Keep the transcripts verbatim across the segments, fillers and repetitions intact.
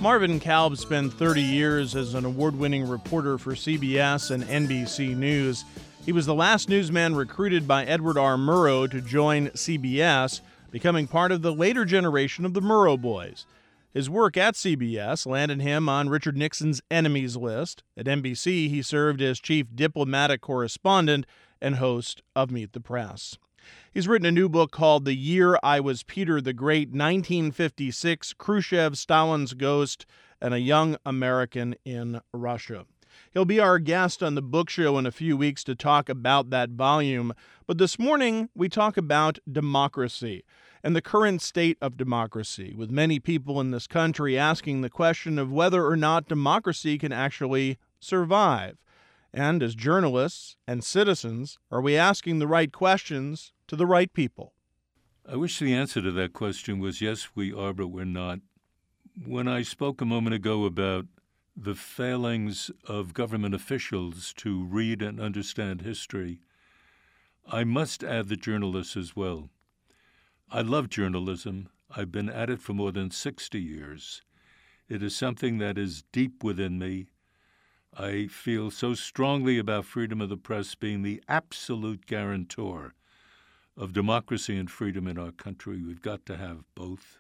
Marvin Kalb spent thirty years as an award-winning reporter for C B S and N B C News. He was the last newsman recruited by Edward R. Murrow to join C B S, becoming part of the later generation of the Murrow Boys. His work at C B S landed him on Richard Nixon's enemies list. At N B C, he served as chief diplomatic correspondent and host of Meet the Press. He's written a new book called The Year I Was Peter the Great, nineteen fifty-six, Khrushchev, Stalin's Ghost, and a Young American in Russia. He'll be our guest on the book show in a few weeks to talk about that volume. But this morning, we talk about democracy and the current state of democracy, with many people in this country asking the question of whether or not democracy can actually survive. And as journalists and citizens, are we asking the right questions to the right people? I wish the answer to that question was yes, we are, but we're not. When I spoke a moment ago about the failings of government officials to read and understand history, I must add the journalists as well. I love journalism. I've been at it for more than sixty years. It is something that is deep within me. I feel so strongly about freedom of the press being the absolute guarantor of democracy and freedom in our country. We've got to have both.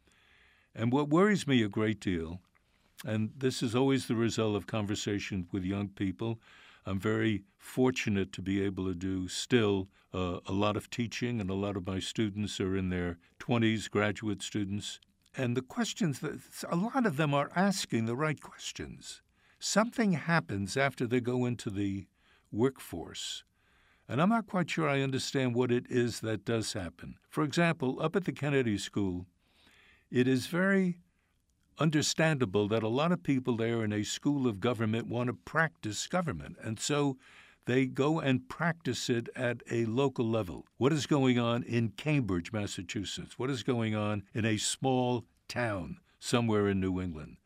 And what worries me a great deal, and this is always the result of conversation with young people, I'm very fortunate to be able to do still uh, a lot of teaching, and a lot of my students are in their twenties, graduate students. And the questions, that a lot of them are asking the right questions. Something happens after they go into the workforce, and I'm not quite sure I understand what it is that does happen. For example, up at the Kennedy School, it is very understandable that a lot of people there in a school of government want to practice government, and so they go and practice it at a local level. What is going on in Cambridge, Massachusetts? What is going on in a small town somewhere in New England?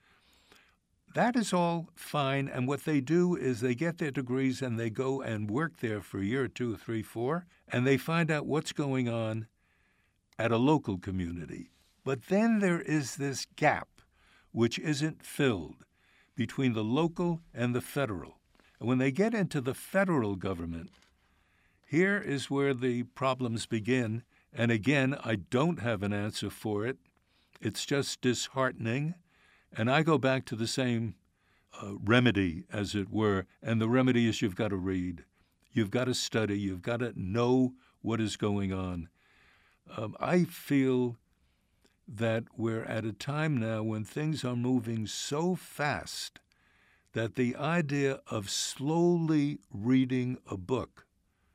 That is all fine, and what they do is they get their degrees and they go and work there for a year, two, three, four, and they find out what's going on at a local community. But then there is this gap which isn't filled between the local and the federal. And when they get into the federal government, here is where the problems begin. And again, I don't have an answer for it. It's just disheartening. And I go back to the same uh, remedy, as it were, and the remedy is you've got to read. You've got to study. You've got to know what is going on. Um, I feel that we're at a time now when things are moving so fast that the idea of slowly reading a book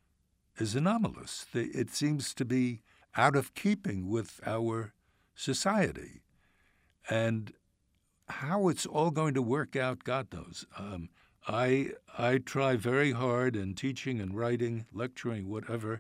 is anomalous. It seems to be out of keeping with our society. And how it's all going to work out, God knows. Um, I I try very hard in teaching and writing, lecturing, whatever,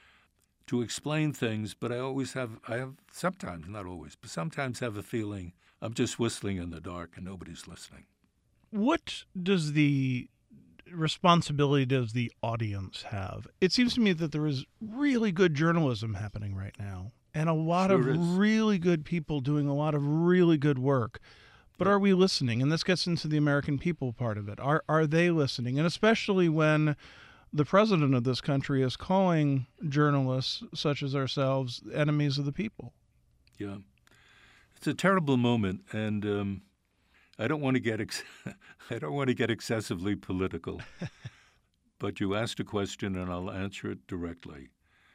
to explain things, but I always have, I have sometimes, not always, but sometimes have a feeling I'm just whistling in the dark and nobody's listening. What does the responsibility does the audience have? It seems to me that there is really good journalism happening right now, and a lot Sure of is. really good people doing a lot of really good work. But are we listening? And this gets into the American people part of it. Are are they listening? And especially when the president of this country is calling journalists such as ourselves enemies of the people. Yeah. It's a terrible moment, and um, I don't want to get ex- I don't want to get excessively political. But you asked a question, and I'll answer it directly.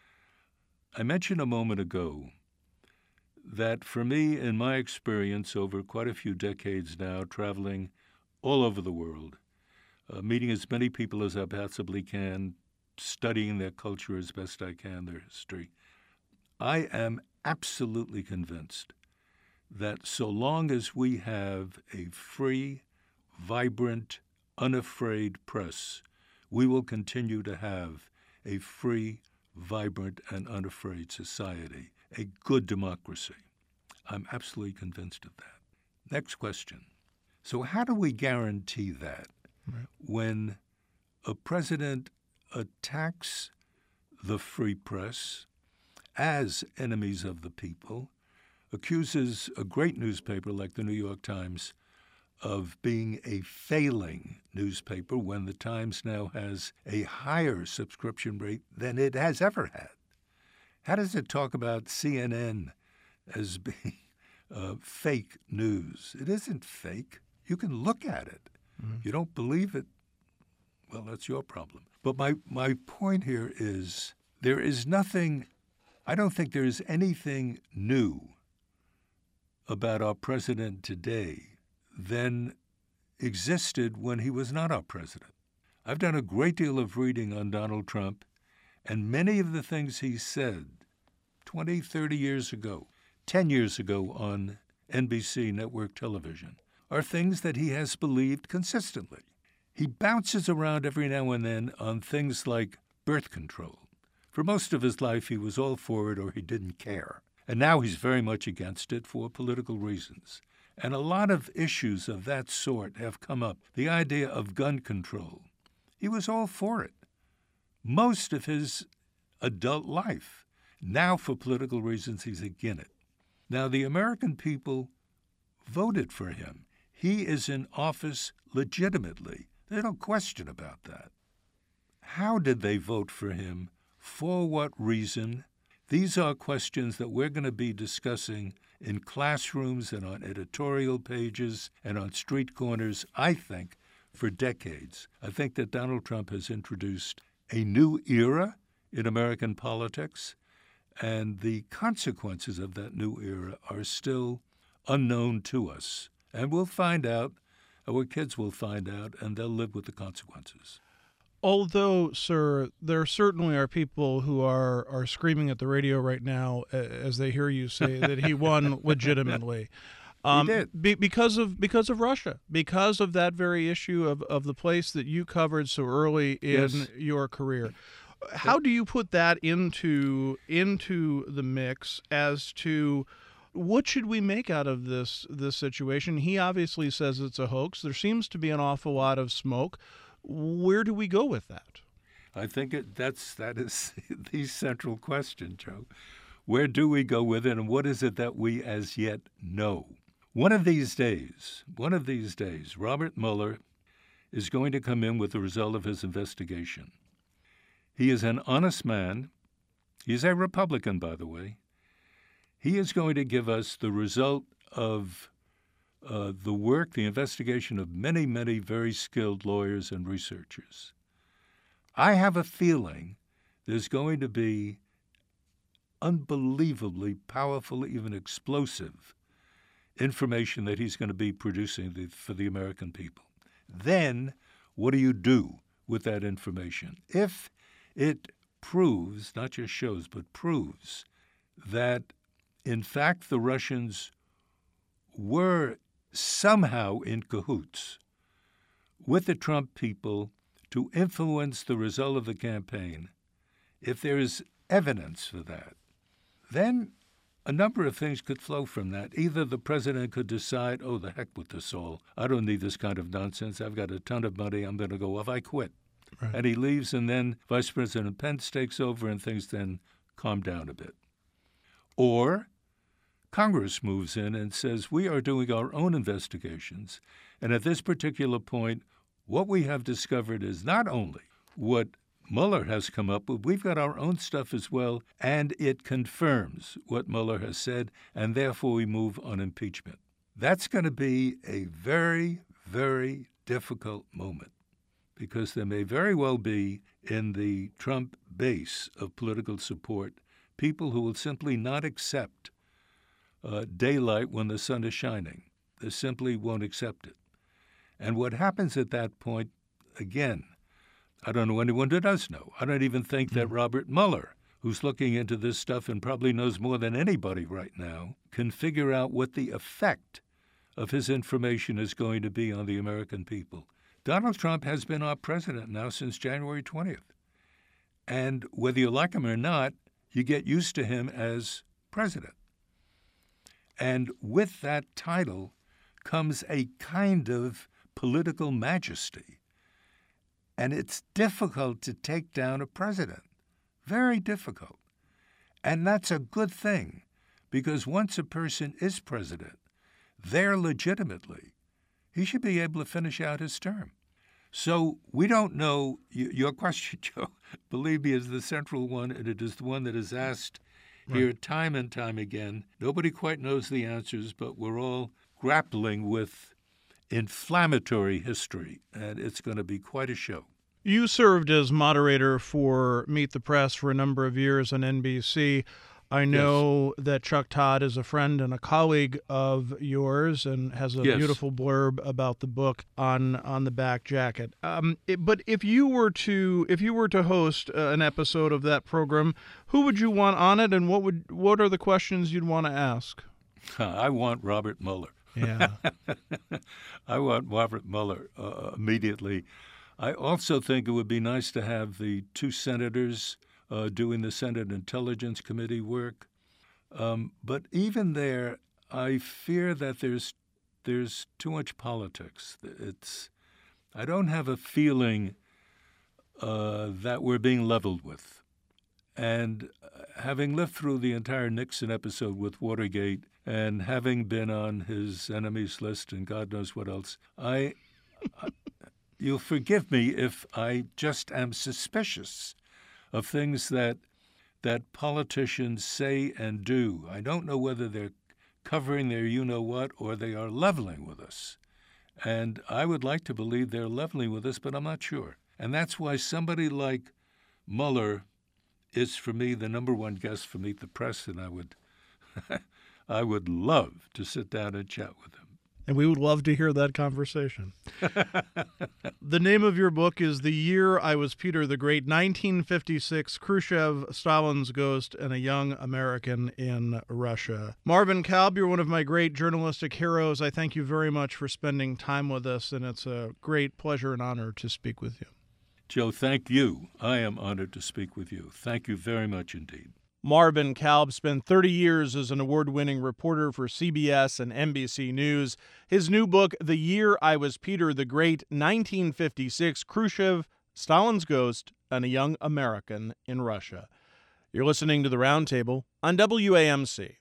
I mentioned a moment ago that for me, in my experience over quite a few decades now, traveling all over the world, uh, meeting as many people as I possibly can, studying their culture as best I can, their history, I am absolutely convinced that so long as we have a free, vibrant, unafraid press, we will continue to have a free, vibrant, and unafraid society, a good democracy. I'm absolutely convinced of that. Next question. So how do we guarantee that Right. when a president attacks the free press as enemies of the people, accuses a great newspaper like the New York Times of being a failing newspaper when the Times now has a higher subscription rate than it has ever had. How does it talk about C N N as being uh, fake news? It isn't fake. You can look at it. Mm-hmm. You don't believe it, well, that's your problem. But my, my point here is there is nothing, I don't think there is anything new about our president today than existed when he was not our president. I've done a great deal of reading on Donald Trump, and many of the things he said twenty, thirty years ago, ten years ago on N B C network television, are things that he has believed consistently. He bounces around every now and then on things like birth control. For most of his life, he was all for it or he didn't care. And now he's very much against it for political reasons. And a lot of issues of that sort have come up. The idea of gun control. He was all for it most of his adult life. Now, for political reasons, he's against it. Now, the American people voted for him. He is in office legitimately. There's no question about that. How did they vote for him? For what reason? These are questions that we're going to be discussing in classrooms and on editorial pages and on street corners, I think, for decades. I think that Donald Trump has introduced a new era in American politics, and the consequences of that new era are still unknown to us. And we'll find out, our kids will find out, and they'll live with the consequences. Although, sir, there certainly are people who are, are screaming at the radio right now as they hear you say that he won legitimately. Um, he did. Be, because of because of Russia, because of that very issue of, of the place that you covered so early in yes. your career. How do you put that into into the mix as to what should we make out of this this situation? He obviously says it's a hoax. There seems to be an awful lot of smoke. Where do we go with that? I think it, that's that is the central question, Joe. Where do we go with it, and what is it that we as yet know? One of these days, one of these days, Robert Mueller is going to come in with the result of his investigation. He is an honest man. He's a Republican, by the way. He is going to give us the result of uh, the work, the investigation of many, many very skilled lawyers and researchers. I have a feeling there's going to be unbelievably powerful, even explosive information that he's going to be producing the, for the American people. Then, what do you do with that information? If it proves, not just shows, but proves that, in fact, the Russians were somehow in cahoots with the Trump people to influence the result of the campaign, if there is evidence for that, then a number of things could flow from that. Either the president could decide, oh, the heck with this all. I don't need this kind of nonsense. I've got a ton of money. I'm going to go off. I quit. Right. And he leaves, and then Vice President Pence takes over, and things then calm down a bit. Or Congress moves in and says, we are doing our own investigations, and at this particular point, what we have discovered is not only what Mueller has come up with, we've got our own stuff as well, and it confirms what Mueller has said, and therefore we move on impeachment. That's going to be a very, very difficult moment, because there may very well be in the Trump base of political support people who will simply not accept uh, daylight when the sun is shining. They simply won't accept it. And what happens at that point, again, I don't know anyone who does know. I don't even think that Robert Mueller, who's looking into this stuff and probably knows more than anybody right now, can figure out what the effect of his information is going to be on the American people. Donald Trump has been our president now since January twentieth. And whether you like him or not, you get used to him as president. And with that title comes a kind of political majesty. And it's difficult to take down a president, very difficult. And that's a good thing, because once a person is president, there legitimately, he should be able to finish out his term. So we don't know. Your question, Joe, believe me, is the central one, and it is the one that is asked right. here time and time again. Nobody quite knows the answers, but we're all grappling with inflammatory history, and it's going to be quite a show. You served as moderator for Meet the Press for a number of years on N B C. I know yes. that Chuck Todd is a friend and a colleague of yours and has a yes. beautiful blurb about the book on on the back jacket. Um, it, but if you were to if you were to host uh, an episode of that program, who would you want on it, and what would what are the questions you'd want to ask? I want Robert Mueller. Yeah, I want Robert Mueller uh, immediately. I also think it would be nice to have the two senators Uh, doing the Senate Intelligence Committee work. Um, but even there, I fear that there's there's too much politics. It's I don't have a feeling uh, that we're being leveled with. And having lived through the entire Nixon episode with Watergate and having been on his enemies list and God knows what else, I, I you'll forgive me if I just am suspicious of things that that politicians say and do. I don't know whether they're covering their you-know-what or they are leveling with us. And I would like to believe they're leveling with us, but I'm not sure. And that's why somebody like Mueller is, for me, the number one guest for Meet the Press, and I would, I would love to sit down and chat with him. And we would love to hear that conversation. The name of your book is The Year I Was Peter the Great, nineteen fifty-six, Khrushchev, Stalin's Ghost, and a Young American in Russia. Marvin Kalb, you're one of my great journalistic heroes. I thank you very much for spending time with us, and it's a great pleasure and honor to speak with you. Joe, thank you. I am honored to speak with you. Thank you very much indeed. Marvin Kalb spent thirty years as an award-winning reporter for C B S and N B C News. His new book, The Year I Was Peter the Great, nineteen fifty-six, Khrushchev, Stalin's Ghost, and a Young American in Russia. You're listening to The Roundtable on W A M C.